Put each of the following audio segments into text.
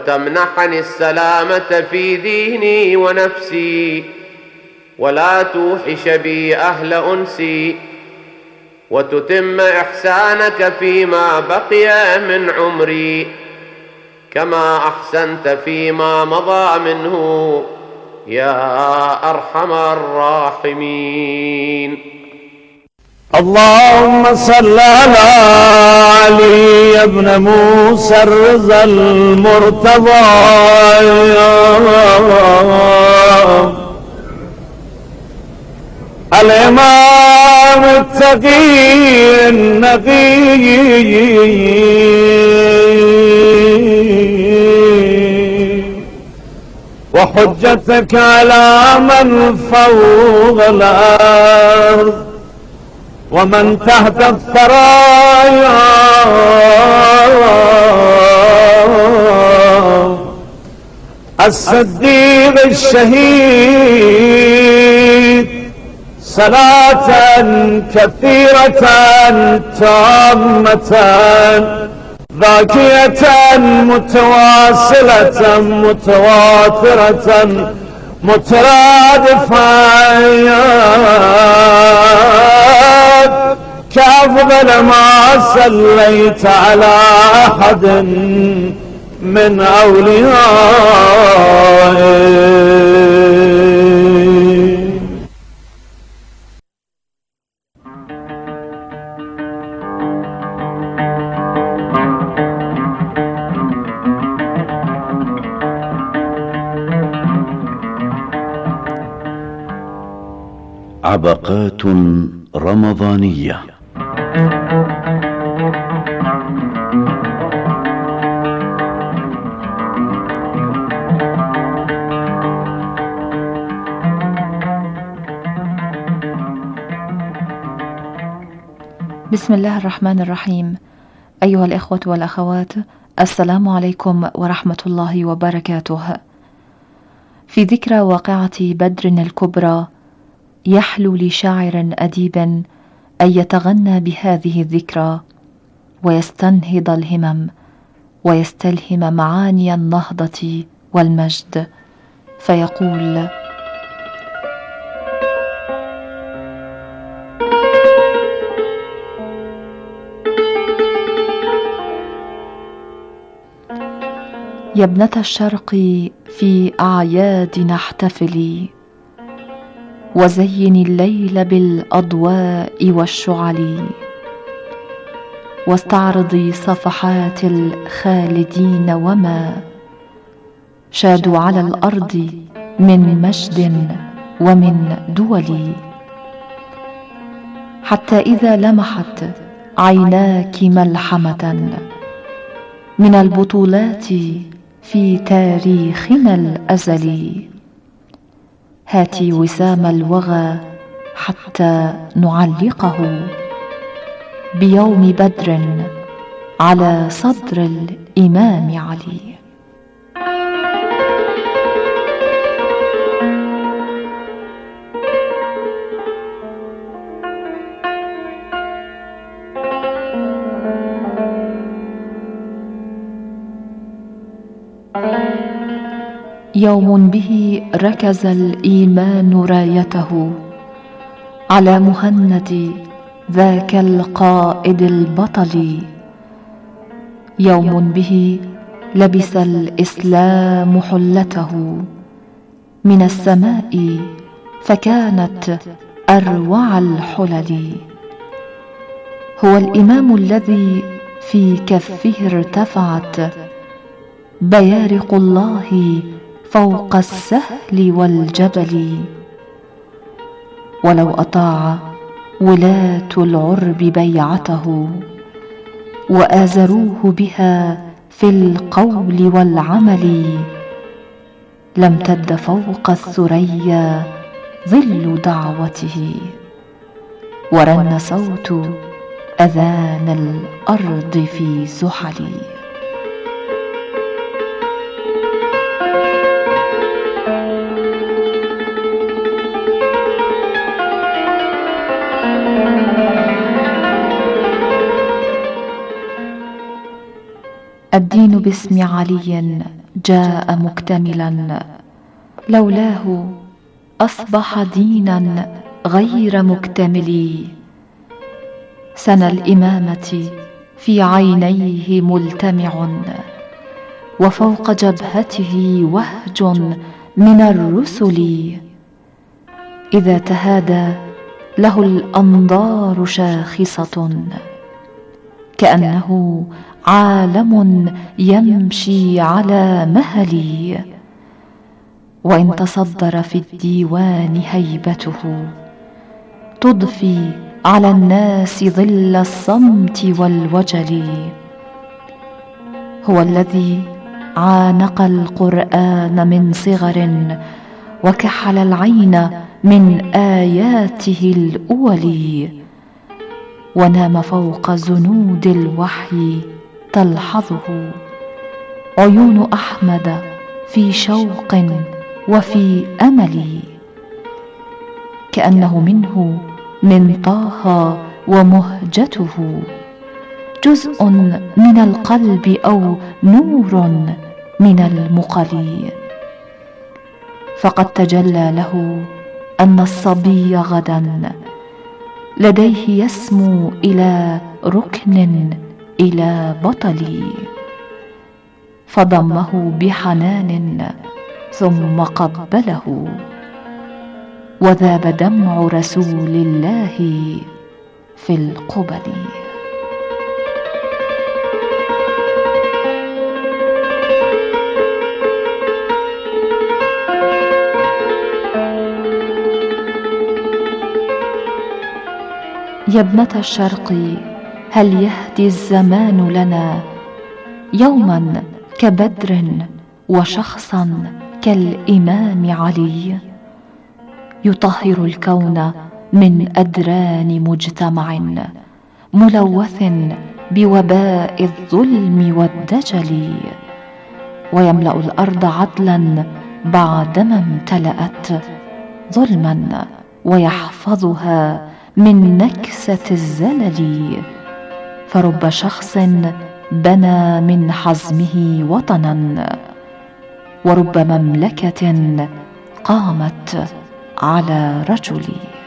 تمنحني السلامة في ديني ونفسي، ولا توحش بي أهل أنسي، وتتم إحسانك فيما بقي من عمري، كما أحسنت فيما مضى منه يا أرحم الراحمين. اللهم صل على علي بن موسى الرضا المرتضى الإمام التقي النقي وحجتك على من فوق الأرض ومن تحت الثرايا، الصديق الشهيد، صلاة كثيرة تامة باقية متواصلة متواترة مترادفة كأفضل ما صليت على أحد من أوليائك. عبقات رمضانية. بسم الله الرحمن الرحيم. أيها الإخوة والأخوات، السلام عليكم ورحمة الله وبركاته. في ذكرى واقعة بدر الكبرى يحلو لشاعر أديب أن يتغنى بهذه الذكرى ويستنهض الهمم ويستلهم معاني النهضة والمجد، فيقول: يا ابنة الشرق في أعيادنا احتفلي، وزين الليل بالأضواء والشعل، واستعرضي صفحات الخالدين وما شادوا على الأرض من مجد ومن دول، حتى إذا لمحت عيناك ملحمة من البطولات في تاريخنا الأزلي، هاتي وسام الوغى حتى نعلقه بيوم بدر على صدر الإمام علي. يوم به ركز الإيمان رايته على مهند ذاك القائد البطل، يوم به لبس الإسلام حلته من السماء فكانت أروع الحلل، هو الإمام الذي في كفه ارتفعت بيارق الله فوق السهل والجبل، ولو أطاع ولاة العرب بيعته وآزروه بها في القول والعمل، لامتد فوق الثريا ظل دعوته، ورن صوت أذان الأرض في زحل. الدين باسم علي جاء مكتملا، لولاه أصبح دينا غير مكتمل. سنى الإمامة في عينيه ملتمع، وفوق جبهته وهج من الرسل. إذا تهادى له الأنظار شاخصة، كأنه عالم يمشي على مهل. وإن تصدر في الديوان هيبته، تضفي على الناس ظل الصمت والوجل. هو الذي عانق القرآن من صغر، وكحل العين من آياته الأول. ونام فوق زنود الوحي تلحظه عيون أحمد في شوق وفي أمل. كأنه منه من طه ومهجته، جزء من القلب أو نور من المقل. فقد تجلى له أن الصبي غدا لديه يسمو إلى ركن، إلى بطل. فضمه بحنان ثم قبله، وذاب دمع رسول الله في القبل. يا ابنة الشرق، هل يهدي الزمان لنا يوما كبدر، وشخصا كالإمام علي، يطهر الكون من أدران مجتمع ملوث بوباء الظلم والدجل، ويملأ الأرض عدلا بعدما امتلأت ظلما، ويحفظها من نكسة الزلل. فرب شخص بنى من حزمه وطنا، ورب مملكة قامت على رجل.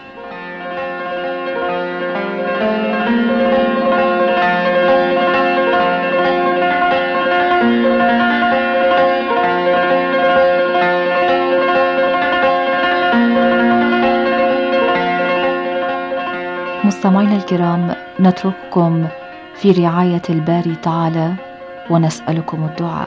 مستمعينا الكرام، نترككم في رعاية الباري تعالى، ونسألكم الدعاء.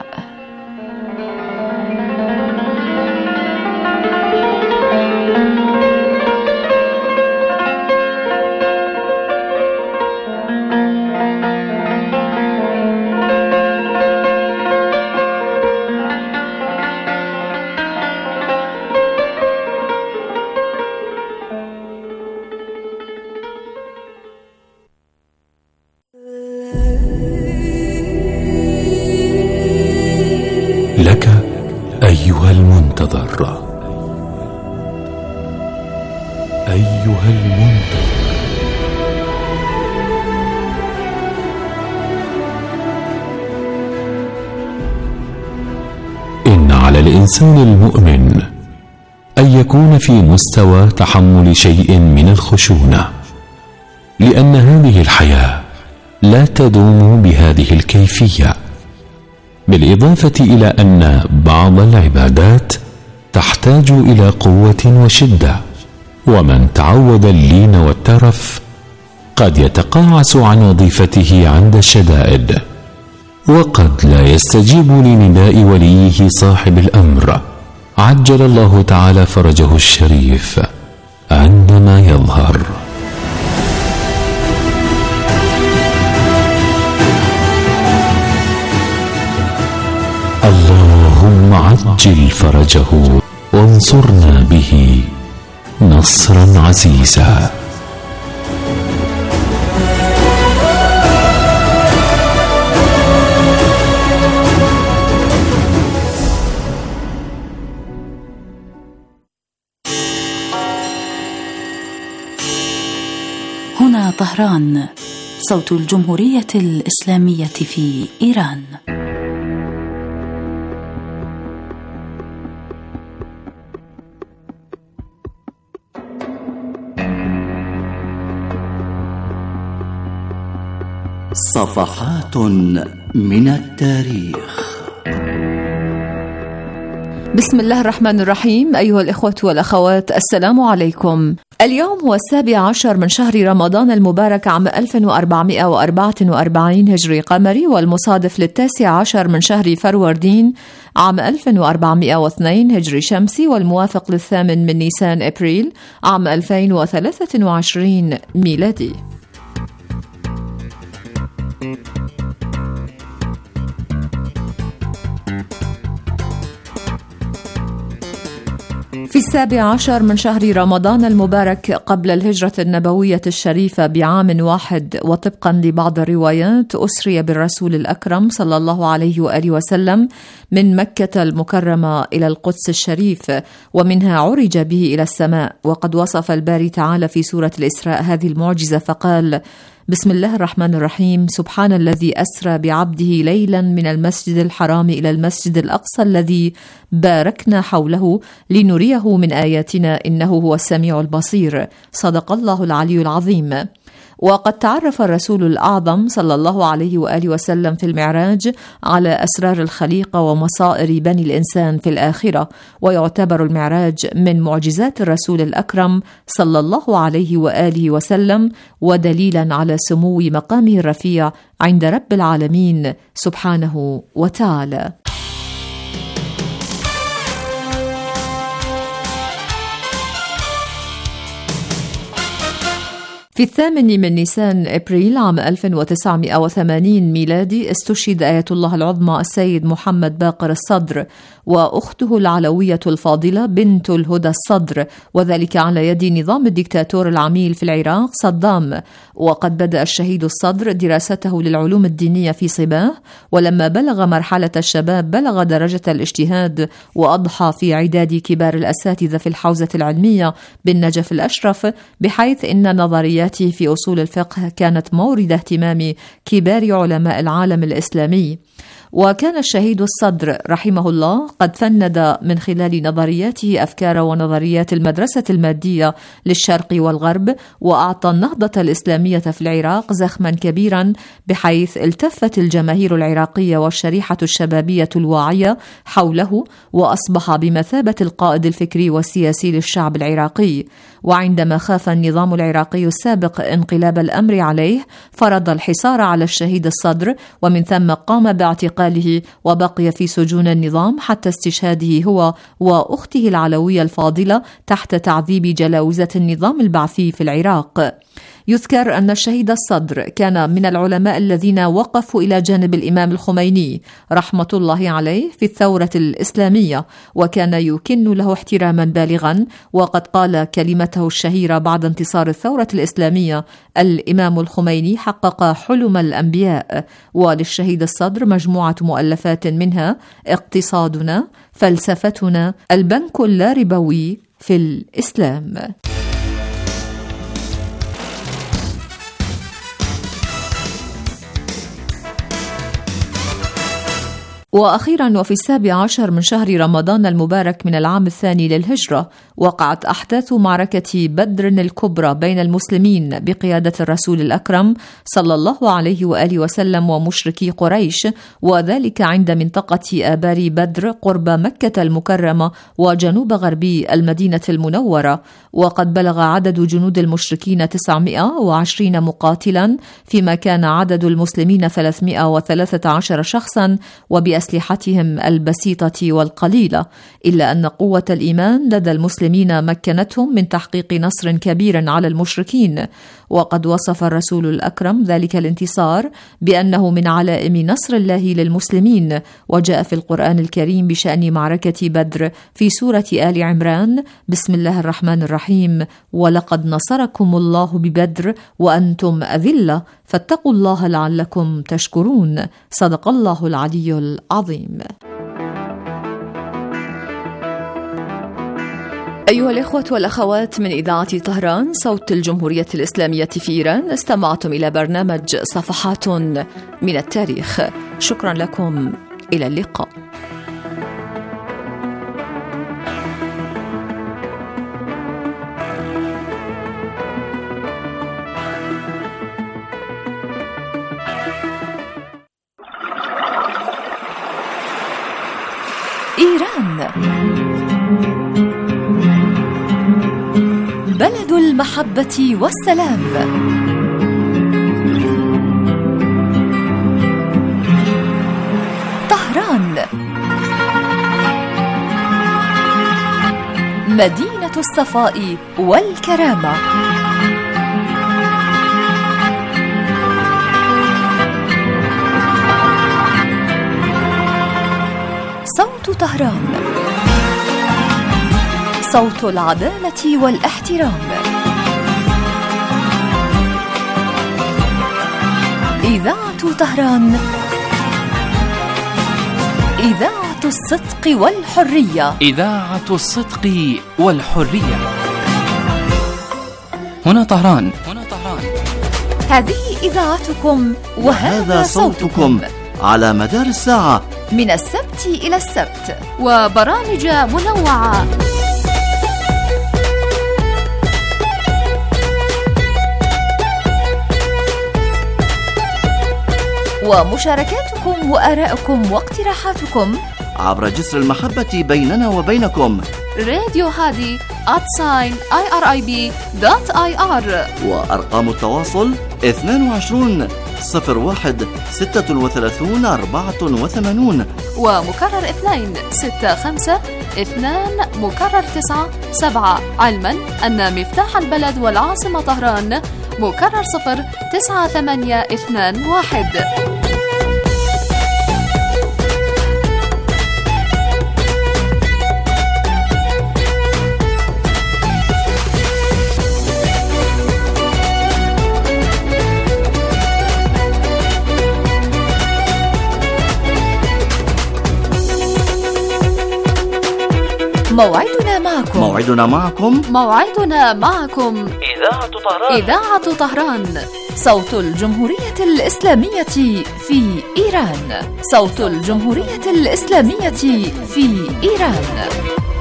لك أيها المنتظر، أيها المنتظر، إن على الإنسان المؤمن أن يكون في مستوى تحمل شيء من الخشونة، لأن هذه الحياة لا تدوم بهذه الكيفية، بالإضافة إلى أن بعض العبادات تحتاج إلى قوة وشدة، ومن تعود اللين والترف قد يتقاعس عن وظيفته عند الشدائد، وقد لا يستجيب لنداء وليه صاحب الأمر عجل الله تعالى فرجه الشريف عندما يظهر. اللهم عجل فرجه وانصرنا به نصرا عزيزا. هنا طهران، صوت الجمهورية الإسلامية في إيران. صفحات من التاريخ. بسم الله الرحمن الرحيم. أيها الإخوة والأخوات، السلام عليكم. اليوم هو 17 من شهر رمضان المبارك عام 1444 هجري قمري، والمصادف ل19 من شهر فروردين عام 1402 هجري شمسي، والموافق ل8 من نيسان أبريل عام 2023 ميلادي. في 17 من شهر رمضان المبارك قبل الهجرة النبوية الشريفة بعام واحد، وطبقا لبعض الروايات، أسري بالرسول الأكرم صلى الله عليه وآله وسلم من مكة المكرمة إلى القدس الشريف، ومنها عرج به إلى السماء. وقد وصف الباري تعالى في سورة الإسراء هذه المعجزة فقال: بسم الله الرحمن الرحيم. سبحان الذي أسرى بعبده ليلا من المسجد الحرام إلى المسجد الأقصى الذي باركنا حوله لنريه من آياتنا إنه هو السميع البصير. صدق الله العلي العظيم. وقد تعرف الرسول الأعظم صلى الله عليه وآله وسلم في المعراج على أسرار الخليقة ومصائر بني الإنسان في الآخرة، ويعتبر المعراج من معجزات الرسول الأكرم صلى الله عليه وآله وسلم، ودليلا على سمو مقامه الرفيع عند رب العالمين سبحانه وتعالى. في 8 من نيسان أبريل عام 1980 ميلادي استشهد آية الله العظمى السيد محمد باقر الصدر وأخته العلوية الفاضلة بنت الهدى الصدر، وذلك على يد نظام الدكتاتور العميل في العراق صدام. وقد بدأ الشهيد الصدر دراسته للعلوم الدينية في صباه، ولما بلغ مرحلة الشباب بلغ درجة الاجتهاد، وأضحى في عداد كبار الأساتذة في الحوزة العلمية بالنجف الأشرف، بحيث إن نظريات في أصول الفقه كانت مورد اهتمام كبار علماء العالم الإسلامي. وكان الشهيد الصدر رحمه الله قد فند من خلال نظرياته أفكار ونظريات المدرسة المادية للشرق والغرب، وأعطى النهضة الإسلامية في العراق زخما كبيرا، بحيث التفت الجماهير العراقية والشريحة الشبابية الواعية حوله، وأصبح بمثابة القائد الفكري والسياسي للشعب العراقي. وعندما خاف النظام العراقي السابق انقلاب الأمر عليه، فرض الحصار على الشهيد الصدر، ومن ثم قام باعتقاله، وبقي في سجون النظام حتى استشهاده هو وأخته العلوية الفاضلة تحت تعذيب جلاوزة النظام البعثي في العراق. يذكر أن الشهيد الصدر كان من العلماء الذين وقفوا إلى جانب الإمام الخميني رحمة الله عليه في الثورة الإسلامية، وكان يكن له احتراما بالغا. وقد قال كلمته الشهيرة بعد انتصار الثورة الإسلامية: الإمام الخميني حقق حلم الأنبياء. وللشهيد الصدر مجموعة مؤلفات، منها اقتصادنا، فلسفتنا، البنك اللاربوي في الإسلام. وأخيرا، وفي 17 من شهر رمضان المبارك من العام الثاني للهجرة، وقعت أحداث معركة بدر الكبرى بين المسلمين بقيادة الرسول الأكرم صلى الله عليه وآله وسلم ومشركي قريش، وذلك عند منطقة آبار بدر قرب مكة المكرمة وجنوب غربي المدينة المنورة. وقد بلغ عدد جنود المشركين 920 مقاتلا، فيما كان عدد المسلمين 313 شخصا، وبأسلحتهم البسيطة والقليلة، إلا أن قوة الإيمان لدى المسلمين مكنتهم من تحقيق نصر كبير على المشركين. وقد وصف الرسول الأكرم ذلك الانتصار بأنه من علائم نصر الله للمسلمين. وجاء في القرآن الكريم بشأن معركة بدر في سورة آل عمران: بسم الله الرحمن الرحيم: ولقد نصركم الله ببدر وأنتم أذلة فاتقوا الله لعلكم تشكرون. صدق الله العلي العظيم. أيها الإخوة والأخوات من إذاعة طهران صوت الجمهورية الإسلامية في إيران، استمعتم إلى برنامج صفحات من التاريخ. شكرا لكم، إلى اللقاء. إيران، بلد المحبة والسلام. طهران، مدينة الصفاء والكرامة. صوت طهران، صوت العدالة والاحترام. إذاعة طهران، إذاعة الصدق والحرية. إذاعة الصدق والحرية. هنا طهران. هذه إذاعتكم وهذا صوتكم على مدار الساعة من السبت إلى السبت، وبرامج منوعة. ومشاركاتكم وآراءكم واقتراحاتكم عبر جسر المحبة بيننا وبينكم. راديو هادي @irib.ir. وأرقام التواصل 22 01 36 84، ومكرر 2 65 2 مكرر 9 7، علما أن مفتاح البلد والعاصمة طهران مكرر 0 9 8 2 1. موعدنا معكم إذاعة طهران، صوت الجمهورية الإسلامية في إيران، صوت الجمهورية الإسلامية في إيران.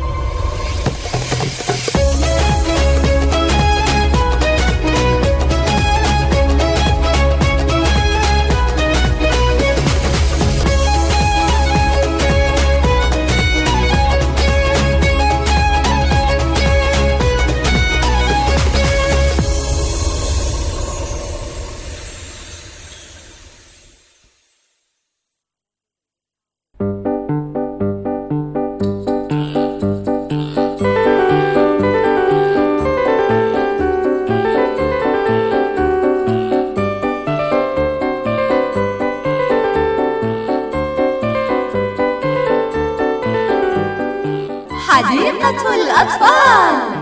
حديقة الأطفال.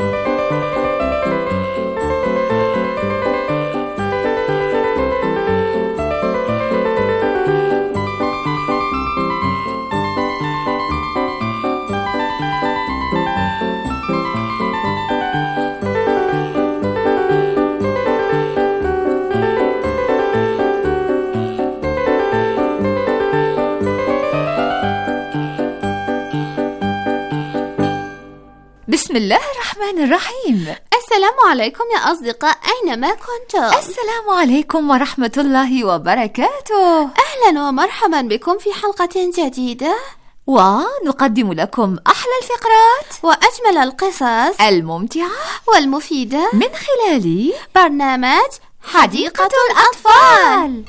بسم الله الرحمن الرحيم. السلام عليكم يا أصدقاء أينما كنتم. السلام عليكم ورحمة الله وبركاته. أهلا ومرحبا بكم في حلقة جديدة، ونقدم لكم أحلى الفقرات وأجمل القصص الممتعة والمفيدة من خلال برنامج حديقة الأطفال.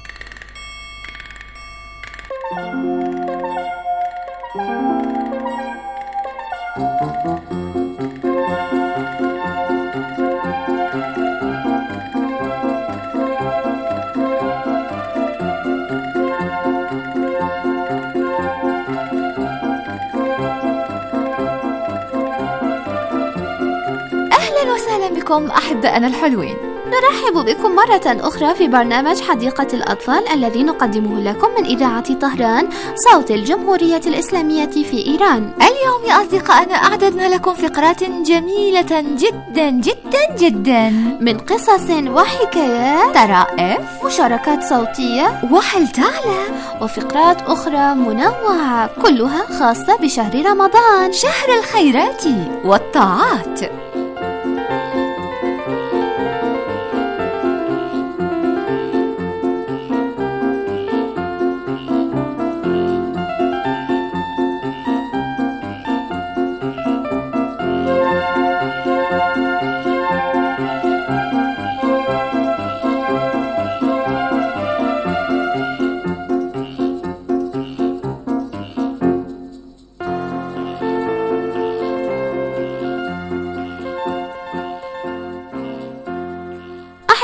أهلا وسهلا بكم أحبائنا الحلوين. نرحب بكم مرة أخرى في برنامج حديقة الأطفال الذي نقدمه لكم من إذاعة طهران، صوت الجمهورية الإسلامية في إيران. اليوم يا أصدقائنا أعددنا لكم فقرات جميلة جدا جدا جدا، من قصص وحكايات، طرائف، مشاركات صوتية، وهل تعلم، وفقرات أخرى منوعة كلها خاصة بشهر رمضان، شهر الخيرات والطاعات.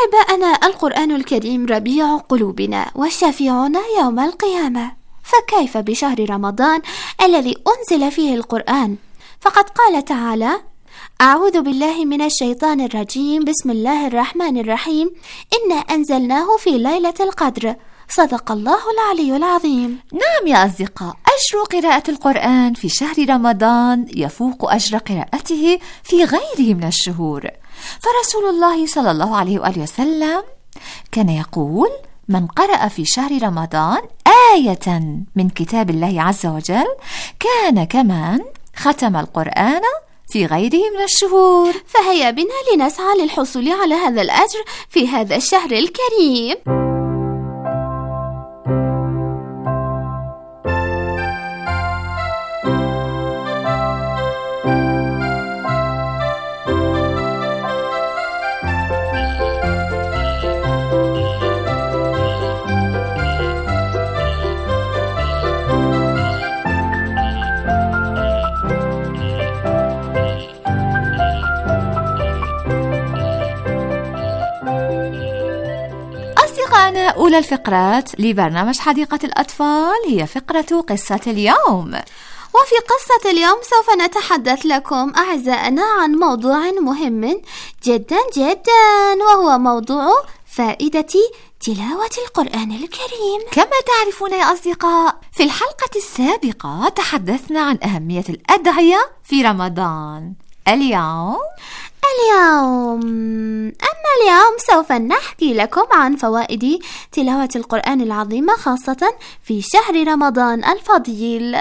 أحباءنا، القرآن الكريم ربيع قلوبنا وشفيعنا يوم القيامة، فكيف بشهر رمضان الذي أنزل فيه القرآن؟ فقد قال تعالى: أعوذ بالله من الشيطان الرجيم، بسم الله الرحمن الرحيم، إنا أنزلناه في ليلة القدر، صدق الله العلي العظيم. نعم يا أصدقاء، أجر قراءة القرآن في شهر رمضان يفوق أجر قراءته في غيره من الشهور، فرسول الله صلى الله عليه وآله وسلم كان يقول: من قرأ في شهر رمضان آية من كتاب الله عز وجل كان كمن ختم القرآن في غيره من الشهور. فهيا بنا لنسعى للحصول على هذا الأجر في هذا الشهر الكريم. أولى الفقرات لبرنامج حديقة الأطفال هي فقرة قصة اليوم. وفي قصة اليوم سوف نتحدث لكم أعزائنا عن موضوع مهم جدا جدا، وهو موضوع فائدة تلاوة القرآن الكريم. كما تعرفون يا أصدقاء، في الحلقة السابقة تحدثنا عن أهمية الأدعية في رمضان. اليوم سوف نحكي لكم عن فوائد تلاوة القرآن العظيم، خاصة في شهر رمضان الفضيل.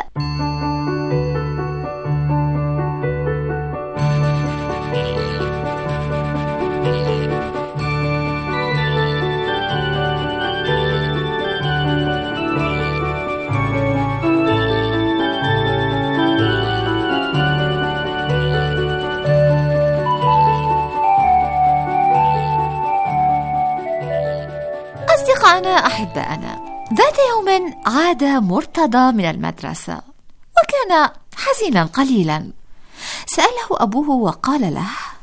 أصدقائنا أحبائنا، ذات يوم عاد مرتضى من المدرسة وكان حزينا قليلا. سأله أبوه وقال له: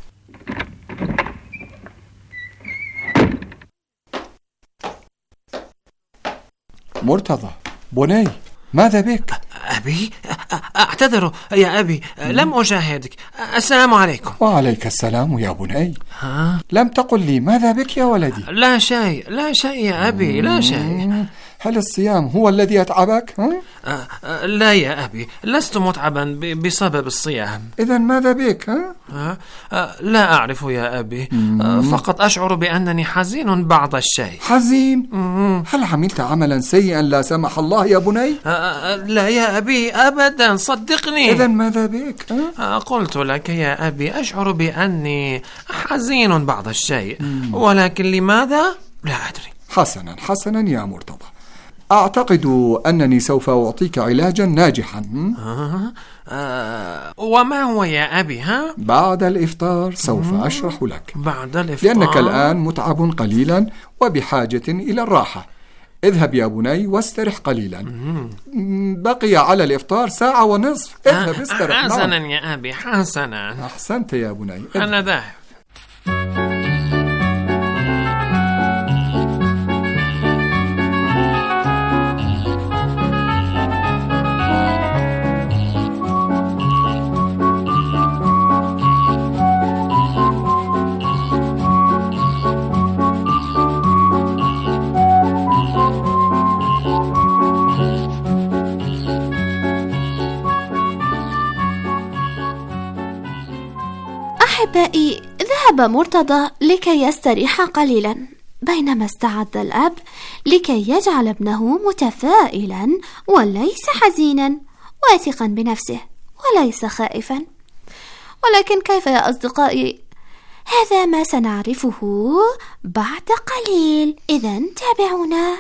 مرتضى بني، ماذا بك؟ أبي، أعتذر يا أبي، لم أشاهدك. السلام عليكم. وعليك السلام يا بني. لم تقل لي ماذا بك يا ولدي؟ لا شيء يا أبي، لا شيء. هل الصيام هو الذي يتعبك؟ لا يا أبي، لست متعبا بسبب الصيام. إذن ماذا بك؟ لا أعرف يا أبي، فقط أشعر بأنني حزين بعض الشيء. حزين؟ هل عملت عملا سيئا لا سمح الله يا بني؟ لا يا أبي أبدا، صدقني. إذن ماذا بك؟ قلت لك يا أبي، أشعر بأني حزين بعض الشيء، ولكن لماذا لا أدري. حسنا يا مرتضى، أعتقد أنني سوف أعطيك علاجا ناجحا. وما هو يا أبي؟ بعد الإفطار سوف أشرح لك. بعد الإفطار؟ لأنك الآن متعب قليلا وبحاجة إلى الراحة. اذهب يا بني واسترح قليلا. بقي على الإفطار ساعة ونصف. اذهب استرح. حسنا يا أبي، حسنا. أحسنت يا بني. أنا ذاهب. أحبائي، ذهب مرتضى لكي يستريح قليلا، بينما استعد الأب لكي يجعل ابنه متفائلا وليس حزينا، واثقا بنفسه وليس خائفا. ولكن كيف يا أصدقائي؟ هذا ما سنعرفه بعد قليل، إذن تابعونا.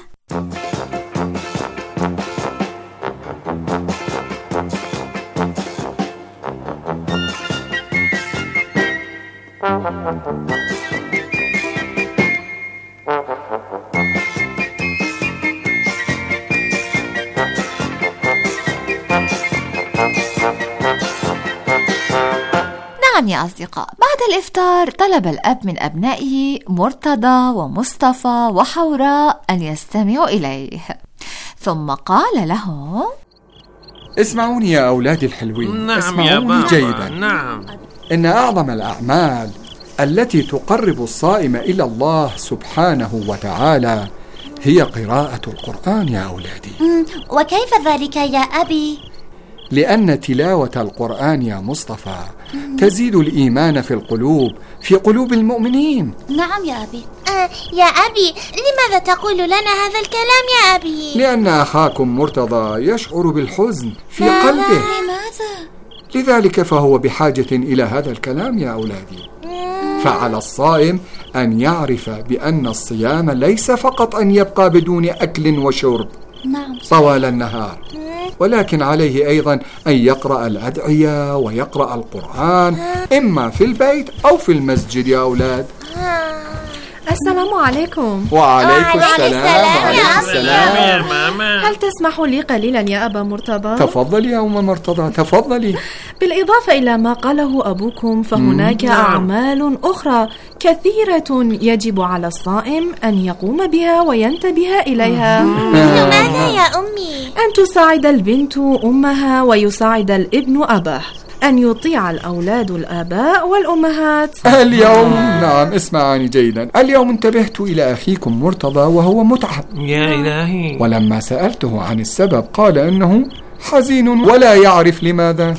نعم يا أصدقاء، بعد الإفطار طلب الأب من أبنائه مرتضى ومصطفى وحوراء أن يستمعوا إليه، ثم قال لهم: اسمعوني يا أولادي الحلوين. نعم اسمعوني يا بابا. جيدا. نعم. إن أعظم الأعمال التي تقرب الصائم إلى الله سبحانه وتعالى هي قراءة القرآن يا أولادي. وكيف ذلك يا أبي؟ لأن تلاوة القرآن يا مصطفى تزيد الإيمان في قلوب المؤمنين. نعم يا أبي. يا أبي، لماذا تقول لنا هذا الكلام يا أبي؟ لأن أخاكم مرتضى يشعر بالحزن في قلبه. لماذا؟ لذلك فهو بحاجة إلى هذا الكلام يا أولادي. فعلى الصائم أن يعرف بأن الصيام ليس فقط أن يبقى بدون أكل وشرب طوال النهار، ولكن عليه أيضا أن يقرأ الأدعية ويقرأ القرآن إما في البيت أو في المسجد يا أولاد. السلام عليكم. وعليكم السلام. يا السلام. هل تسمح لي قليلا يا أبا مرتضى؟ تفضلي يا أم مرتضى، تفضلي. بالإضافة إلى ما قاله أبوكم فهناك أعمال أخرى كثيرة يجب على الصائم أن يقوم بها وينتبه إليها. ماذا يا أمي؟ أن تساعد البنت أمها ويساعد الابن أباه، أن يطيع الأولاد الآباء والأمهات. اليوم نعم اسمعاني جيدا، اليوم انتبهت إلى أخيكم مرتضى وهو متعب يا إلهي، ولما سألته عن السبب قال أنه حزين ولا يعرف لماذا.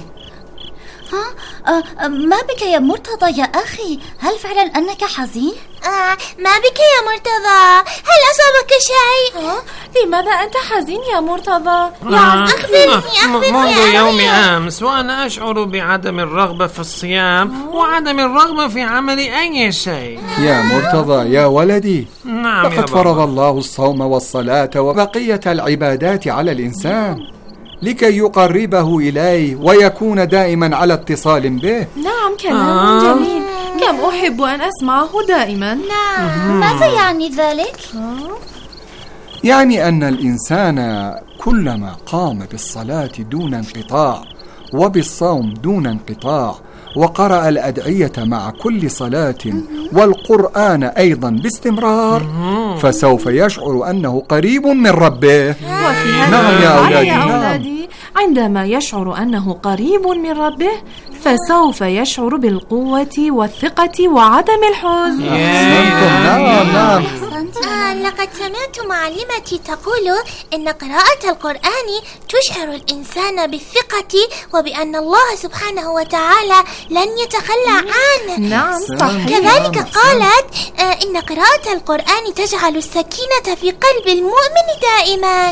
ما بك يا مرتضى يا أخي؟ هل فعلا أنك حزين؟ ما بك يا مرتضى؟ هل أصابك شيء؟ لماذا أنت حزين يا مرتضى؟ أخبرني منذ يوم أمس وأنا أشعر بعدم الرغبة في الصيام وعدم الرغبة في عمل أي شيء. يا مرتضى يا ولدي، نعم لقد فرض الله الصوم والصلاة وبقية العبادات على الإنسان لكي يقربه إليه ويكون دائما على اتصال به. نعم، كلام جميل، كم أحب أن أسمعه دائما. نعم. ماذا يعني ذلك؟ يعني أن الإنسان كلما قام بالصلاة دون انقطاع وبالصوم دون انقطاع وقرأ الأدعية مع كل صلاة والقرآن أيضا باستمرار فسوف يشعر أنه قريب من ربه. نعم يا أولادي، عندما يشعر أنه قريب من ربه فسوف يشعر بالقوة والثقة وعدم الحزن. نعم. لقد سمعت معلمتي تقول إن قراءة القرآن تشعر الإنسان بالثقة وبأن الله سبحانه وتعالى لن يتخلى عنه. نعم صحيح. كذلك قالت إن قراءة القرآن تجعل السكينة في قلب المؤمن دائما.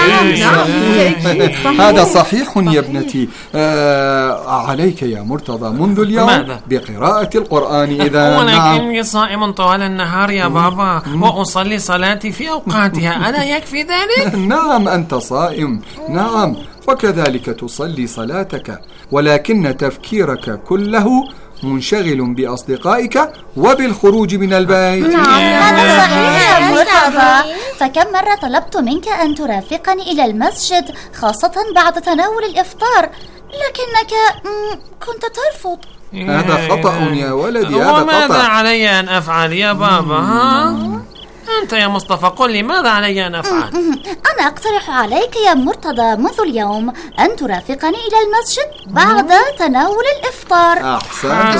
نعم. هذا صحيح يا ابنتي. عليك يا مرتضى منذ اليوم بقراءة القرآن إذا. ولكني صائم طوال النهار يا بابا وأصلي صلاتي في أوقاتها، ألا يكفي ذلك؟ نعم أنت صائم، نعم، وكذلك تصلي صلاتك، ولكن تفكيرك كله منشغل بأصدقائك وبالخروج من البيت. هذا صحيح يا مرتضى. فكم مرة طلبت منك أن ترافقني إلى المسجد خاصة بعد تناول الإفطار، لكنك كنت ترفض. هذا خطأ يا ولدي، هذا خطأ. وماذا علي أن أفعل يا بابا؟ أنت يا مصطفى قل لي ماذا علي أن أفعل؟ أنا أقترح عليك يا مرتضى منذ اليوم أن ترافقني إلى المسجد بعد تناول الإفطار. أحسنت.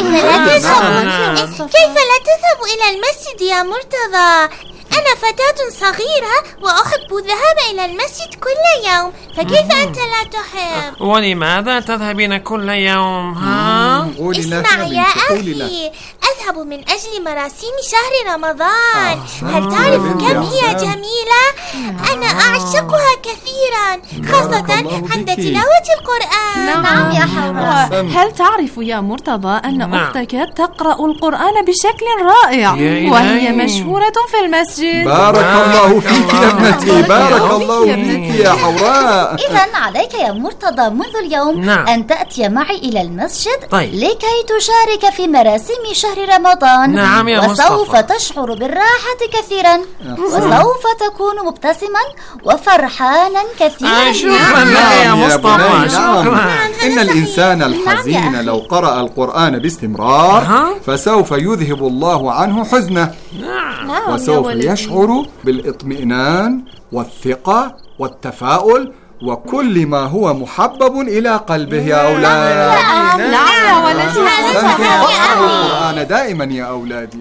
كيف لا تذهب إلى المسجد يا مرتضى؟ أنا فتاة صغيرة وأحب الذهاب إلى المسجد كل يوم، فكيف أنت لا تحب؟ ولماذا تذهبين كل يوم؟ اسمع يا أخي، أذهب من أجل مراسيم شهر رمضان. هل تعرف كم هي جميلة؟ أنا أعشقها كثيرا، خاصة عند تلاوة القرآن. نعم يا حوراء. هل تعرف يا مرتضى أن أختك تقرأ القرآن بشكل رائع وهي مشهورة في المسجد؟ بارك الله فيك يا ابنتي، بارك الله فيك يا حوراء. إذن عليك يا مرتضى منذ اليوم أن تأتي معي إلى المسجد لكي تشارك في مراسم شهر رمضان. نعم يا مصطفى. وسوف تشعر بالراحة كثيرا وسوف تكون مبتسما وفرحانا كثيرا. شكرا لك يا مصطفى، شكرا. إن الإنسان الحزين لو قرأ القرآن باستمرار فسوف يذهب الله عنه حزنه، وسوف يشعر بالاطمئنان والثقة والتفاؤل وكل ما هو محبب إلى قلبه يا أولاد. نعم يا ولدي، اقرأوا القرآن دائما يا أولادي.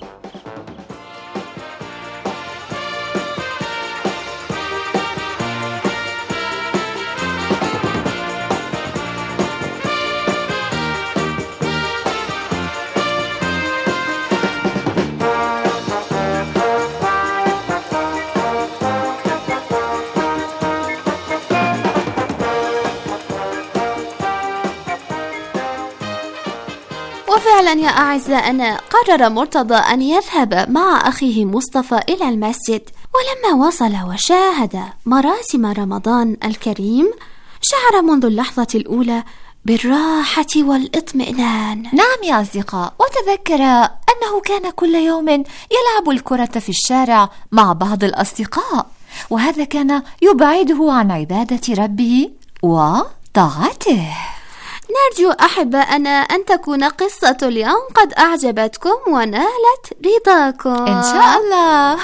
وفعلا يا أعزائنا قرر مرتضى أن يذهب مع أخيه مصطفى إلى المسجد، ولما وصل وشاهد مراسم رمضان الكريم شعر منذ اللحظة الأولى بالراحة والاطمئنان. نعم يا أصدقاء، وتذكر أنه كان كل يوم يلعب الكرة في الشارع مع بعض الأصدقاء، وهذا كان يبعده عن عبادة ربه وطاعته. نرجو أحبائنا أن تكون قصة اليوم قد أعجبتكم ونالت رضاكم إن شاء الله.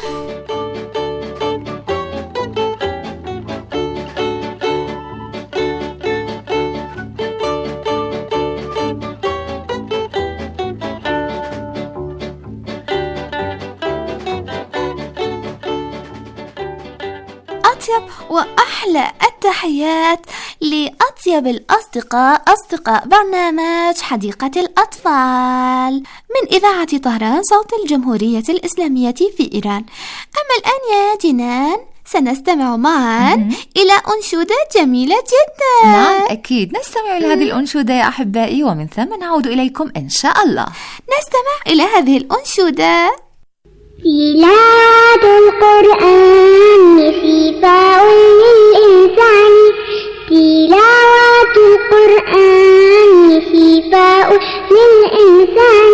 أطيب وأحلى التحيات لأطيب الأصدقاء، أصدقاء برنامج حديقة الأطفال من إذاعة طهران صوت الجمهورية الإسلامية في إيران. أما الآن يا جنان سنستمع معا إلى أنشودة جميلة جدا. نعم أكيد، نستمع إلى هذه الأنشودة يا أحبائي، ومن ثم نعود إليكم إن شاء الله. نستمع إلى هذه الأنشودة. تلاوة القرآن شفاء للإنسان، تلاوة القرآن شفاء للإنسان،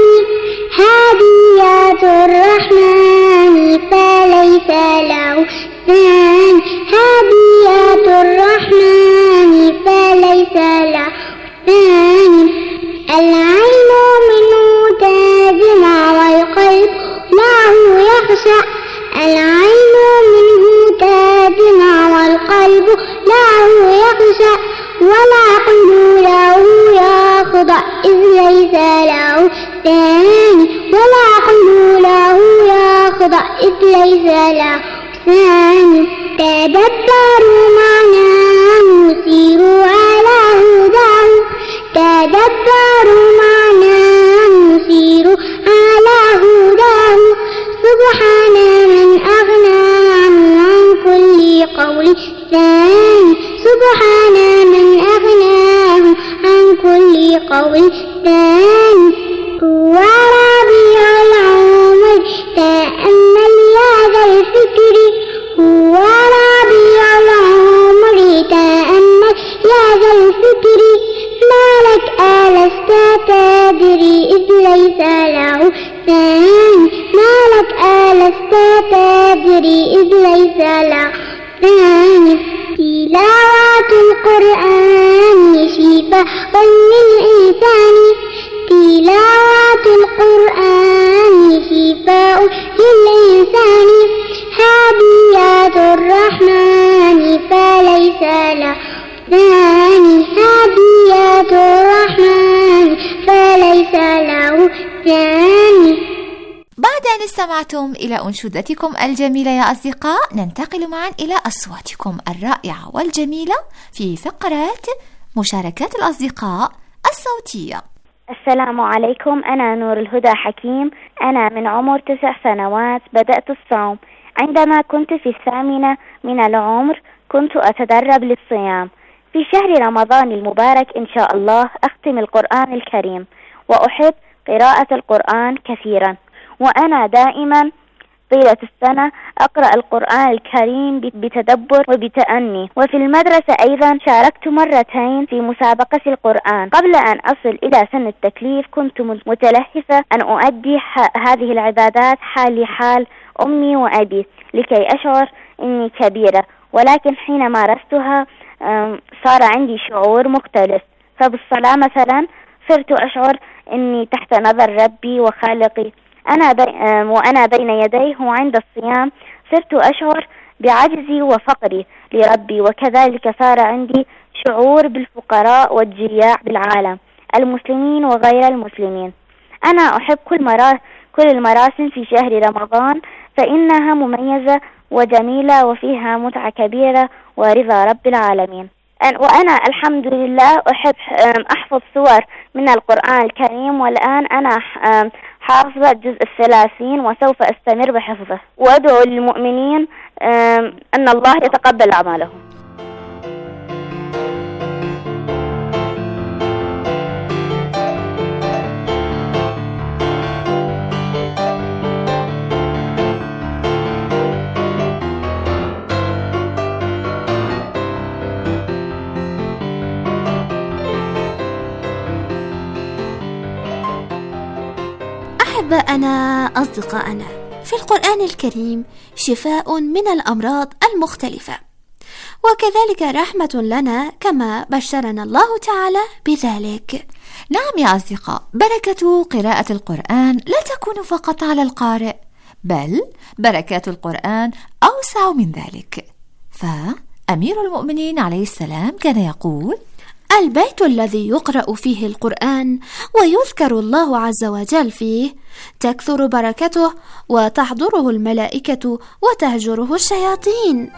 هدية الرحمن فليس له ثان، هدية الرحمن فليس له ثان، العين منه تدمع والقلب له يخشع، العين منه تدمع والقلب له يخشع، والعقل له يخضع إذ ليس له ثاني، والعقل له يخضع إذ ليس له ثاني، تدبروا معناه سيروا على هداه، تدبروا معناه سيروا على هداه، سبحان من أغنى عن كل قول ثاني، سبحان من أغناه عن كل قول ثاني، هو ربيع العمر تأمل يا ذا الفكر، هو ربيع العمر تأمل يا ذا الفكر، مالك ألست تدري إذ ليس له ثاني، مالك ألست تدري إذ ليس له ثاني، تلاوة القرآن شفاء للإنسان، تلاوة القرآن شفاء للإنسان، هدية الرحمن فليس له ثاني، هدية الرحمن فليس له ثاني. بعد أن استمعتم إلى أنشودتكم الجميلة يا أصدقاء، ننتقل معا إلى أصواتكم الرائعة والجميلة في فقرات مشاركات الأصدقاء الصوتية. السلام عليكم، أنا نور الهدى حكيم، أنا من عمر 9 سنوات بدأت الصوم. عندما كنت في 8 من العمر كنت أتدرب للصيام. في شهر رمضان المبارك إن شاء الله أختم القرآن الكريم، وأحب قراءة القرآن كثيرا، وأنا دائما طيلة السنة أقرأ القرآن الكريم بتدبر وبتأني. وفي المدرسة أيضا شاركت مرتين في مسابقة القرآن. قبل أن أصل إلى سن التكليف كنت متلهفة أن أؤدي هذه العبادات حال حال أمي وأبي لكي أشعر أني كبيرة، ولكن حين مارستها صار عندي شعور مختلف. فبالصلاة مثلا صرت أشعر أني تحت نظر ربي وخالقي وأنا بين يديه، وعند الصيام صرت أشعر بعجزي وفقري لربي، وكذلك صار عندي شعور بالفقراء والجياع بالعالم، المسلمين وغير المسلمين. أنا أحب كل المراسم في شهر رمضان، فإنها مميزة وجميلة وفيها متعة كبيرة ورضا رب العالمين. وأنا الحمد لله أحب أحفظ سور من القرآن الكريم، والآن أنا حافظة الجزء 30 وسوف أستمر بحفظه، وأدعو للمؤمنين أن الله يتقبل أعمالهم. أحباءنا أصدقائنا، في القرآن الكريم شفاء من الأمراض المختلفة، وكذلك رحمة لنا كما بشرنا الله تعالى بذلك. نعم يا أصدقاء، بركة قراءة القرآن لا تكون فقط على القارئ، بل بركات القرآن أوسع من ذلك. فأمير المؤمنين عليه السلام كان يقول: البيت الذي يقرأ فيه القرآن ويذكر الله عز وجل فيه تكثر بركته وتحضره الملائكة وتهجره الشياطين.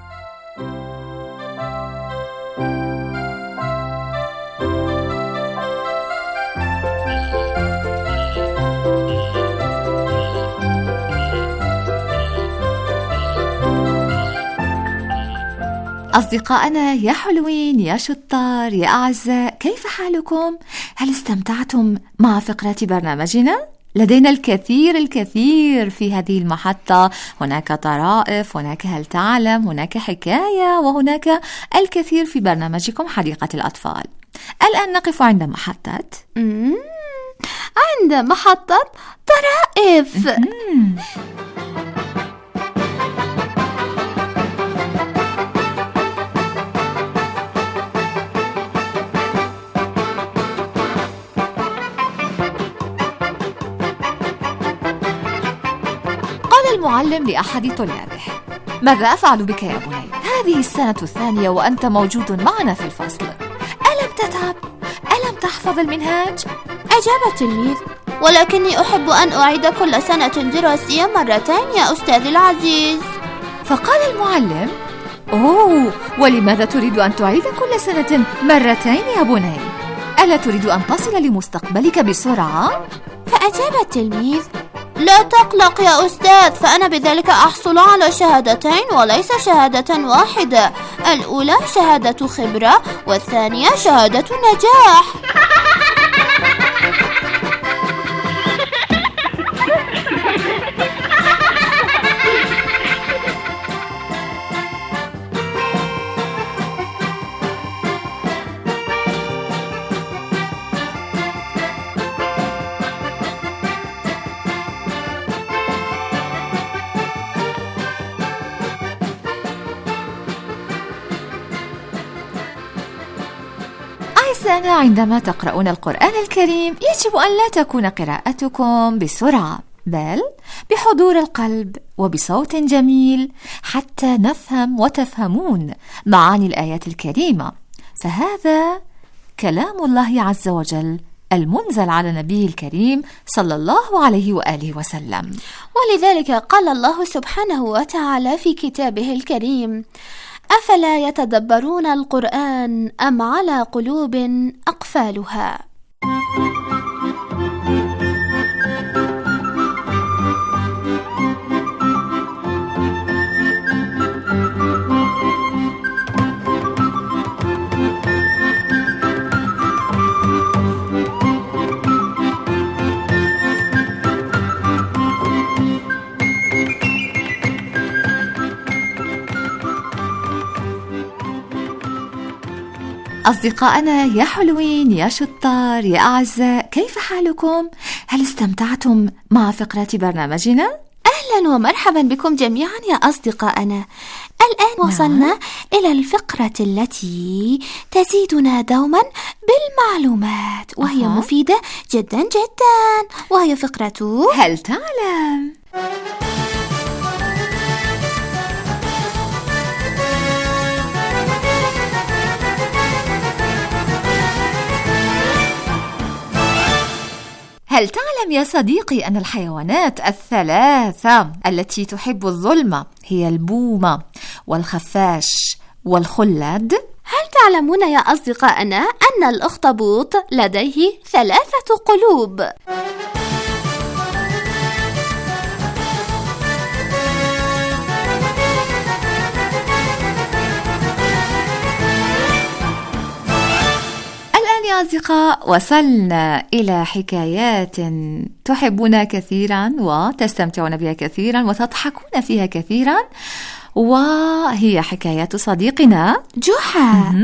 أصدقائنا يا حلوين يا شطار يا أعزاء، كيف حالكم؟ هل استمتعتم مع فقرة برنامجنا؟ لدينا الكثير في هذه المحطة، هناك طرائف، هناك هل تعلم، هناك حكاية، وهناك الكثير في برنامجكم حديقة الأطفال. الآن نقف عند محطة طرائف. المعلم لأحد طلابه: ماذا أفعل بك يا بني؟ هذه السنة الثانية وأنت موجود معنا في الفصل، ألم تتعب؟ ألم تحفظ المنهاج؟ أجاب التلميذ: ولكني أحب أن أعيد كل سنة دراسية مرتين يا أستاذي العزيز. فقال المعلم: أوه، ولماذا تريد أن تعيد كل سنة مرتين يا بني؟ ألا تريد أن تصل لمستقبلك بسرعة؟ فأجاب التلميذ: لا تقلق يا أستاذ، فأنا بذلك أحصل على شهادتين وليس شهادة واحدة، الأولى شهادة خبرة والثانية شهادة نجاح. عندما تقرؤون القرآن الكريم يجب أن لا تكون قراءتكم بسرعة، بل بحضور القلب وبصوت جميل حتى نفهم وتفهمون معاني الآيات الكريمة، فهذا كلام الله عز وجل المنزل على نبيه الكريم صلى الله عليه وآله وسلم. ولذلك قال الله سبحانه وتعالى في كتابه الكريم: أفلا يتدبرون القرآن أم على قلوب أقفالها. أصدقائنا يا حلوين يا شطار يا أعزاء، كيف حالكم؟ هل استمتعتم مع فقرة برنامجنا؟ أهلا ومرحبا بكم جميعا يا أصدقائنا. الآن وصلنا إلى الفقرة التي تزيدنا دوما بالمعلومات، وهي مفيدة جدا جدا، وهي فقرة هل تعلم؟ هل تعلم يا صديقي أن الحيوانات الثلاثة التي تحب الظلمة هي البومة والخفاش والخلاد؟ هل تعلمون يا أصدقائنا أن الأخطبوط لديه 3 قلوب؟ يا أصدقاء، وصلنا إلى حكايات تحبونها كثيرا وتستمتعون بها كثيرا وتضحكون فيها كثيرا، وهي حكايات صديقنا جحا.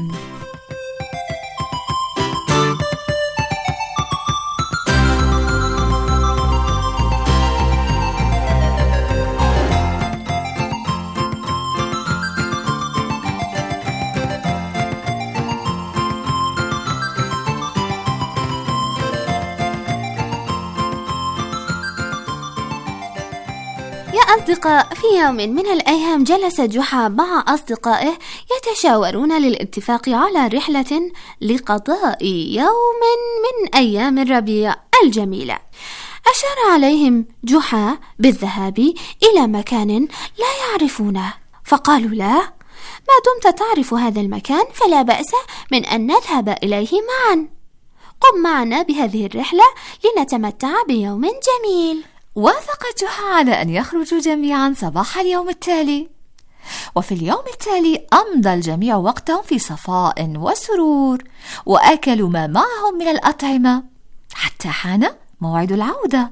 يا أصدقاء، في يوم من الأيام جلس جحا مع أصدقائه يتشاورون للاتفاق على رحلة لقضاء يوم من أيام الربيع الجميلة. أشار عليهم جحا بالذهاب إلى مكان لا يعرفونه، فقالوا له: ما دمت تعرف هذا المكان فلا بأس من أن نذهب إليه معا. قم معنا بهذه الرحلة لنتمتع بيوم جميل. وافق جحا على أن يخرجوا جميعا صباح اليوم التالي، وفي اليوم التالي أمضى الجميع وقتهم في صفاء وسرور، وأكلوا ما معهم من الأطعمة حتى حان موعد العودة.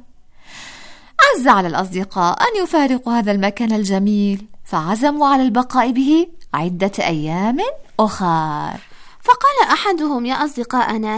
عز على الأصدقاء أن يفارقوا هذا المكان الجميل، فعزموا على البقاء به عدة أيام أخر. فقال أحدهم: يا أصدقائنا،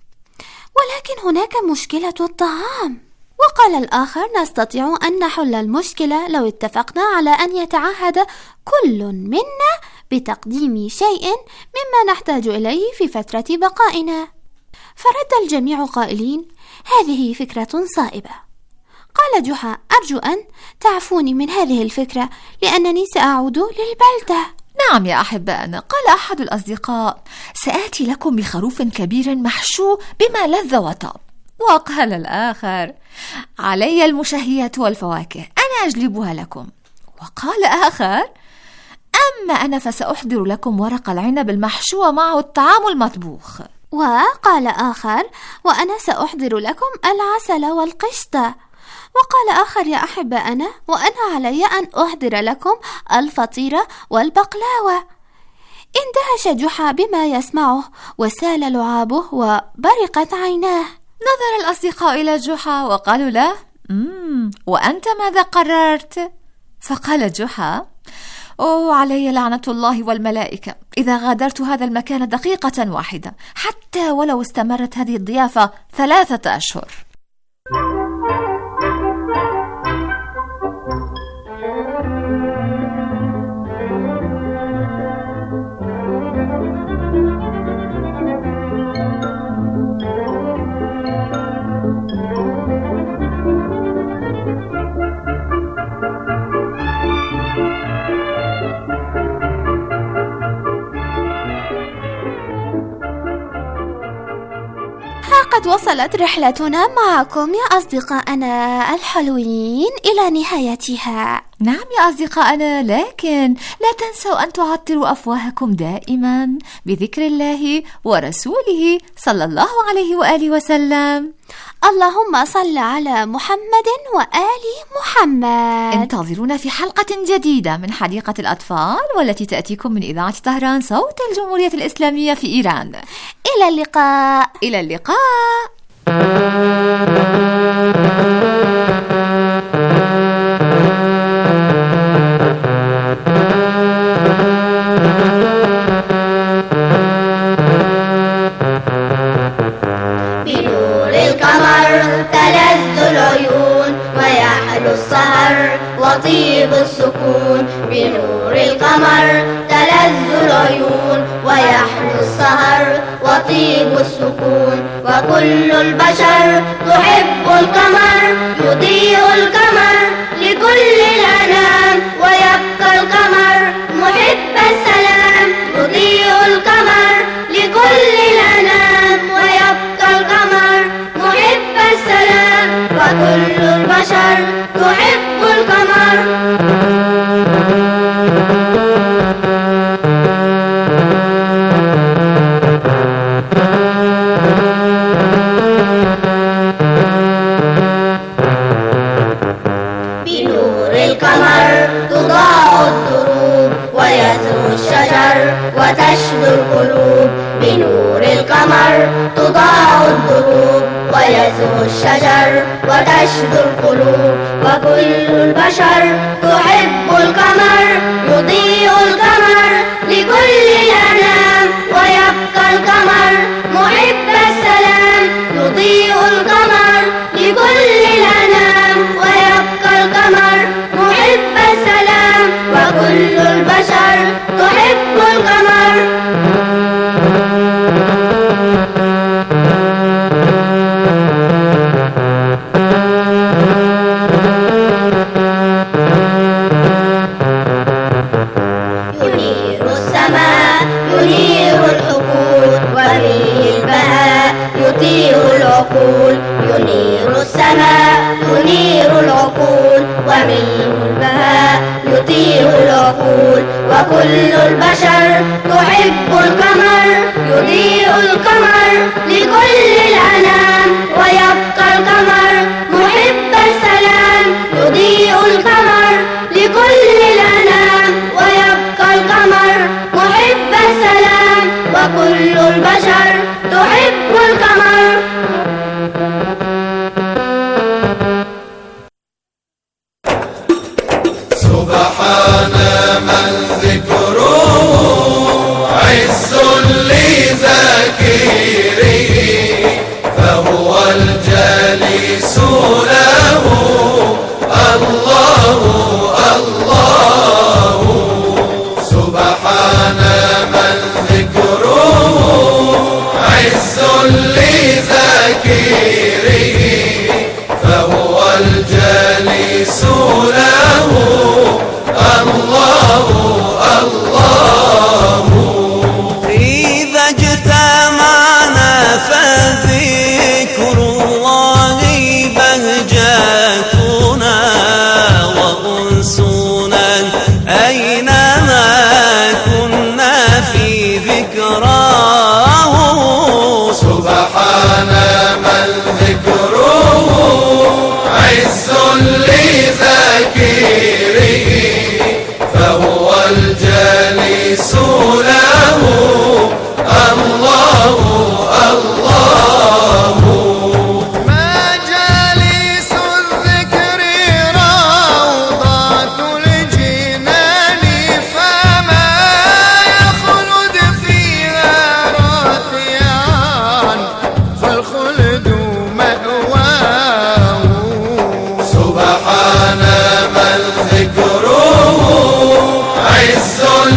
ولكن هناك مشكلة الطعام. وقال الآخر: نستطيع أن نحل المشكلة لو اتفقنا على أن يتعهد كل منا بتقديم شيء مما نحتاج إليه في فترة بقائنا. فرد الجميع قائلين: هذه فكرة صائبة. قال جحا: أرجو أن تعفوني من هذه الفكرة لأنني سأعود للبلدة. نعم يا أحبائنا، قال أحد الأصدقاء: سآتي لكم بخروف كبير محشو بما لذ وطاب. وقال الآخر: علي المشهيات والفواكه، أنا أجلبها لكم. وقال آخر: أما أنا فسأحضر لكم ورق العنب المحشو معه الطعام المطبوخ. وقال آخر: وأنا سأحضر لكم العسل والقشطة. وقال آخر: يا أحبائنا، وأنا علي أن أحضر لكم الفطيرة والبقلاوة. اندهش جحا بما يسمعه وسال لعابه وبرقت عيناه. نظر الأصدقاء إلى جحا وقالوا له: وأنت ماذا قررت؟ فقال جحا: علي لعنة الله والملائكة إذا غادرت هذا المكان دقيقة واحدة، حتى ولو استمرت هذه الضيافة 3 أشهر. قد وصلت رحلتنا معكم يا أصدقائنا الحلوين إلى نهايتها. نعم يا أصدقائنا، لكن لا تنسوا أن تعطروا أفواهكم دائما بذكر الله ورسوله صلى الله عليه وآله وسلم. اللهم صل على محمد وآل محمد. انتظرونا في حلقة جديدة من حديقة الأطفال، والتي تأتيكم من إذاعة طهران صوت الجمهورية الإسلامية في إيران. إلى اللقاء. إلى اللقاء. بنور القمر تلذ العيون ويحلو السهر وطيب السكون. بنور القمر تلذ العيون ويحلو السهر وطيب السكون. وكل البشر تحب القمر، يضيء القمر لكل الأنام ويبقى القمر محب السلام. يضيء القمر لكل الأنام ويبقى القمر محب السلام. وكل البشر تحب القمر. بنور القمر تضاء الدروب ويزهو الشجر وتشدو القلوب. بنور القمر تضاء الدروب ويزهو الشجر وتشدو القلوب. وكل البشر تحب القمر، يضيء القمر لكل الأنام ويبقى القمر محب السلام. يضيء القمر لكل الأنام ويبقى القمر محب السلام. وكل البشر تحب القمر. ينير السماء ينير الحقول وفيه البهاء يطير العقول. ينير السماء ينير العقول ومنه البهاء يطير العقول. وكل البشر تحب القمر، يضيء القمر لكل الأنام ويبقى القمر محب السلام. يضيء القمر لكل الأنام ويبقى القمر محب السلام. وكل البشر تحب القمر. سبحان من ذكره عز لذاكره، فهو الجليس له الله الله. سبحان من ذكره عز لذاكره، فهو الجليس له الله الله. إذا اجتمعنا فذكر الله بهجتنا وأنسنا أينما كنا في ذكراه. سبحان من ذكره عز لذاكره، فهو الجليس له الله الله. مجالس الذكر روضات الجنان، فما يخلد فيها راثيان فالخلد مأواه. سبحان من ذكره عز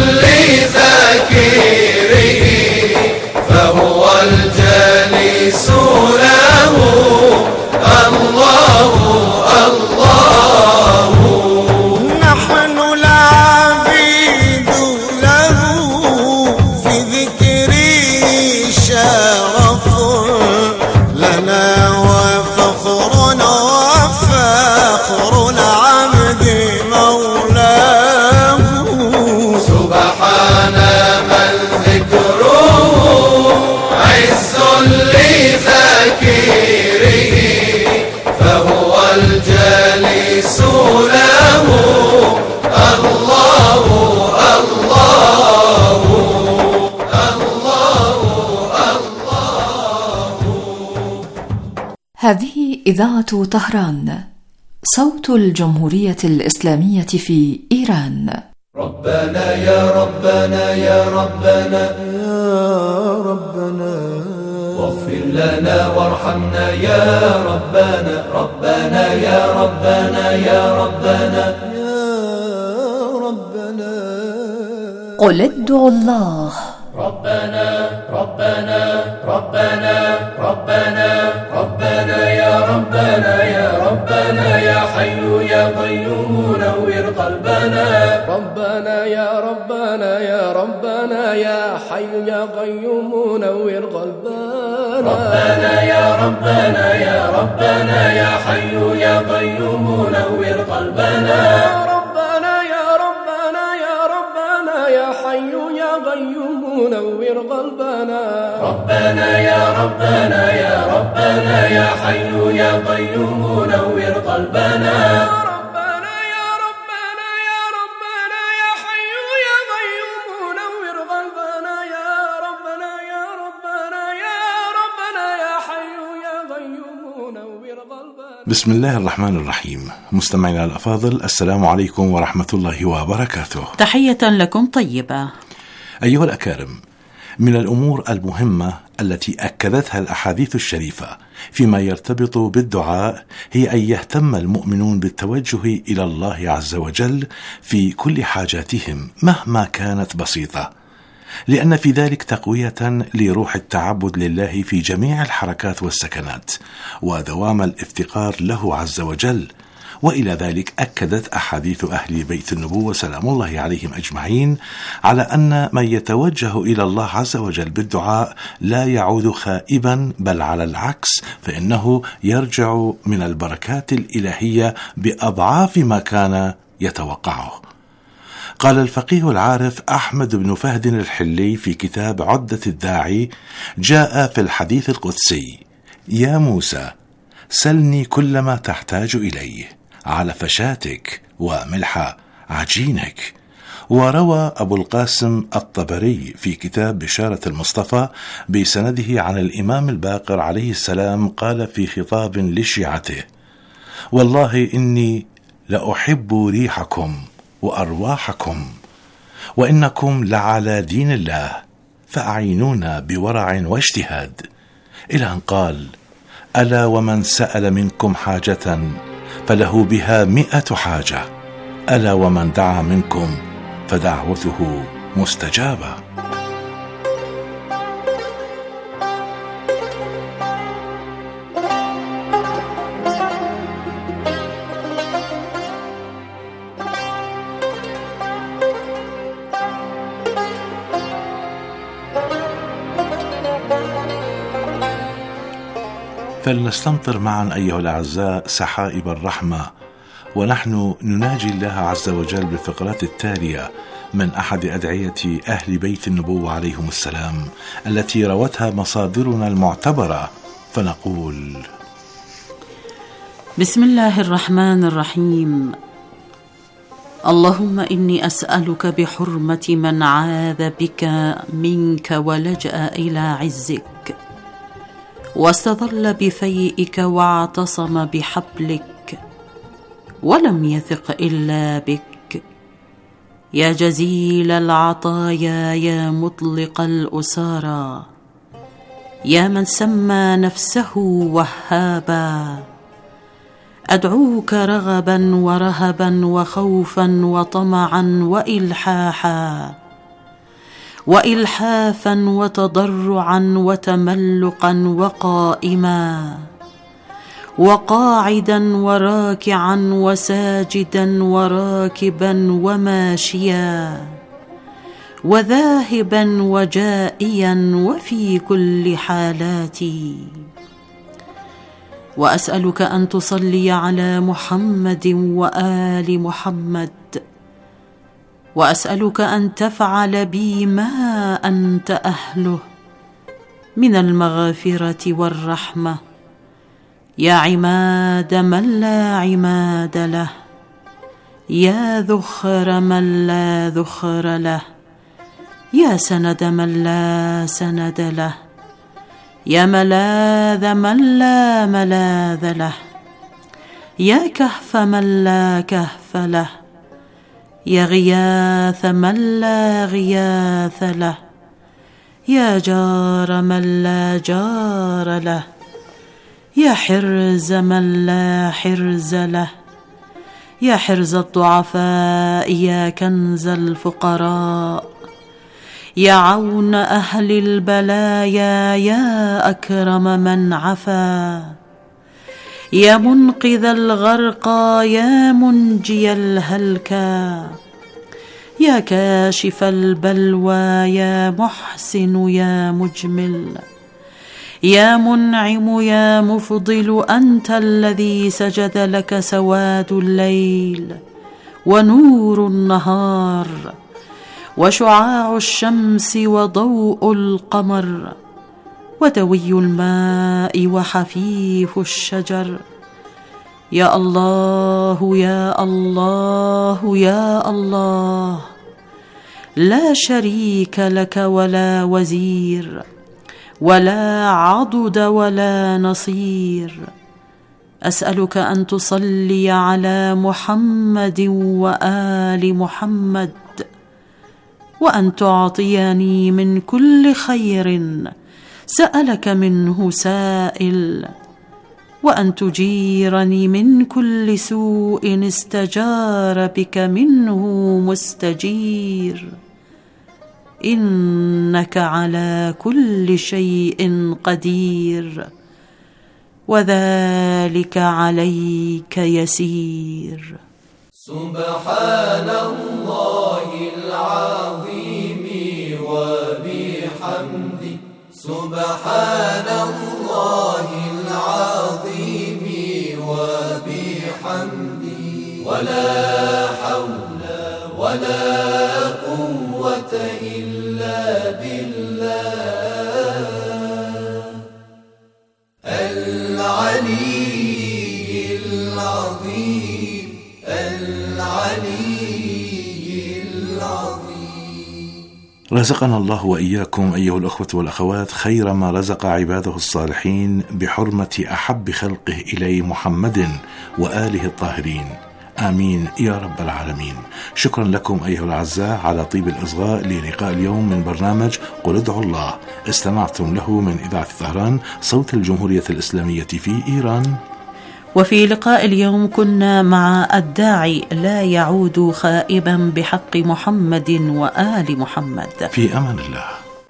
لذاكره، فهو الجليس له الله الله. نحن العبيد له في ذكره شرف لنا وفخر وفخر العبد مولاه. سبحان من ذكره عز لذاكره، فهو الجليس له الله الله الله الله. هذه إذاعة طهران، صوت الجمهورية الإسلامية في إيران. ربنا يا ربنا يا ربنا يا ربنا، واغفر لنا وارحمنا يا ربنا. ربنا يا ربنا يا ربنا يا قل ادعوا الله. ربنا ربنا ربنا ربنا ربنا يا ربنا يا ربنا يا حي يا قيوم نور قلبنا. ربنا يا ربنا يا ربنا يا حي يا قيوم نور قلبنا. ربنا يا ربنا يا ربنا يا حي يا قيوم نور قلبنا. ربنا يا ربنا يا ربنا يا حي يا قيوم نور قلبنا. ربنا يا ربنا يا ربنا يا حي يا قيوم نور قلبنا. ربنا يا ربنا يا ربنا يا حي يا قيوم نور قلبنا. يا ربنا يا ربنا يا ربنا يا حي يا قيوم نور قلبنا. بسم الله الرحمن الرحيم. مستمعينا الأفاضل، السلام عليكم ورحمة الله وبركاته. تحية لكم طيبة. أيها الأكارم، من الأمور المهمة التي أكدتها الأحاديث الشريفة فيما يرتبط بالدعاء هي أن يهتم المؤمنون بالتوجه إلى الله عز وجل في كل حاجاتهم مهما كانت بسيطة، لأن في ذلك تقوية لروح التعبد لله في جميع الحركات والسكنات، ودوام الافتقار له عز وجل. وإلى ذلك أكدت أحاديث أهل بيت النبوة سلام الله عليهم أجمعين على أن من يتوجه إلى الله عز وجل بالدعاء لا يعود خائبا، بل على العكس، فإنه يرجع من البركات الإلهية بأضعاف ما كان يتوقعه. قال الفقيه العارف أحمد بن فهد الحلي في كتاب عدة الداعي: جاء في الحديث القدسي: يا موسى سلني كل ما تحتاج إليه، على فشاتك وملح عجينك. وروى أبو القاسم الطبري في كتاب بشارة المصطفى بسنده عن الإمام الباقر عليه السلام قال في خطاب لشيعته: والله إني لأحب ريحكم وأرواحكم، وإنكم لعلى دين الله، فأعينونا بورع واجتهاد، إلى أن قال: ألا ومن سأل منكم حاجة فله بها 100 حاجة، ألا ومن دعا منكم فدعوته مستجابة. فلنستمطر معا أيها الأعزاء سحائب الرحمة، ونحن نناجي الله عز وجل بالفقرات التالية من أحد أدعية أهل بيت النبوة عليهم السلام التي روتها مصادرنا المعتبرة، فنقول: بسم الله الرحمن الرحيم. اللهم إني أسألك بحرمة من عاذ بك منك ولجأ إلى عزك، واستظل بفيئك واعتصم بحبلك، ولم يثق إلا بك، يا جزيل العطايا، يا مطلق الأسارى، يا من سمى نفسه وهابا. أدعوك رغبا ورهبا وخوفا وطمعا وإلحافا وتضرعا وتملقا وقائما وقاعدا وراكعا وساجدا وراكبا وماشيا وذاهبا وجائيا وفي كل حالاتي. وأسألك أن تصلي على محمد وآل محمد، وأسألك أن تفعل بي ما أنت أهله من المغفرة والرحمة، يا عماد من لا عماد له، يا ذخر من لا ذخر له، يا سند من لا سند له، يا ملاذ من لا ملاذ له، يا كهف من لا كهف له، يا غياث من لا غياث له، يا جار من لا جار له، يا حرز من لا حرز له، يا حرز الضعفاء، يا كنز الفقراء، يا عون أهل البلايا يا أكرم من عفا، يا منقذ الغرقى يا منجي الهلكى، يا كاشف البلوى يا محسن يا مجمل، يا منعم يا مفضل، أنت الذي سجد لك سواد الليل ونور النهار وشعاع الشمس وضوء القمر ودوي الماء وحفيف الشجر. يا الله يا الله يا الله، لا شريك لك ولا وزير ولا عضد ولا نصير. أسألك أن تصلي على محمد وآل محمد، وأن تعطيني من كل خير سألك منه سائل، وأن تجيرني من كل سوء استجار بك منه مستجير، إنك على كل شيء قدير وذلك عليك يسير. سبحان الله العظيم وبحمده، سبحان الله العظيم وبحمده، ولا حول ولا قوة إلا بالله العلي العظيم العلي العظيم. رزقنا الله وإياكم أيها الأخوة والأخوات خير ما رزق عباده الصالحين بحرمة أحب خلقه إليه محمد وآله الطاهرين، آمين يا رب العالمين. شكرا لكم أيها الأعزاء على طيب الإصغاء للقاء اليوم من برنامج قل ادعوا الله، استمعتم له من إذاعة طهران صوت الجمهورية الإسلامية في إيران. وفي لقاء اليوم كنا مع الداعي لا يعود خائبا بحق محمد وآل محمد. في أمان الله.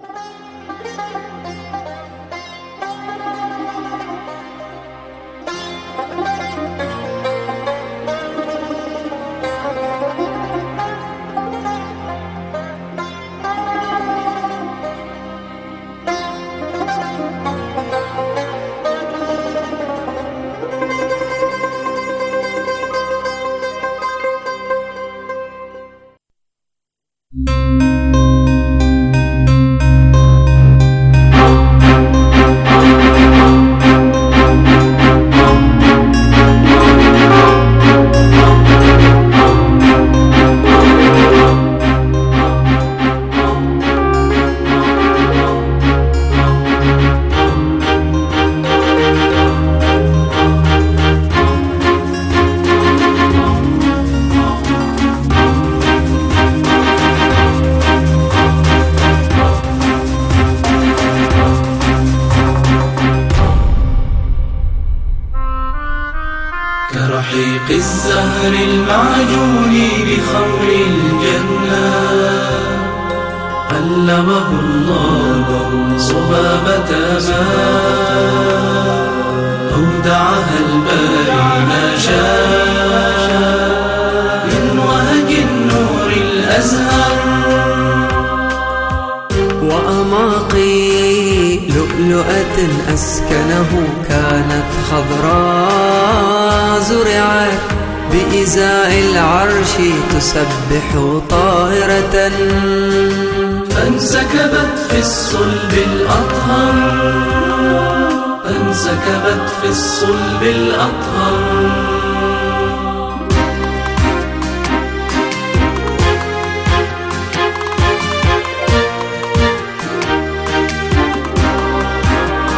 كرحيق الزهر المعجون بخمر الجنة، علمه الله صبابة ماء، أودعها الباري ما شاء من وهج النور الأزهر، وأماقي لؤلؤة أسكنه كانت خضراء، زرعت بإزاء العرش تسبح طاهرة، فانسكبت في الصلب الأطهر، فانسكبت في الصلب الأطهر.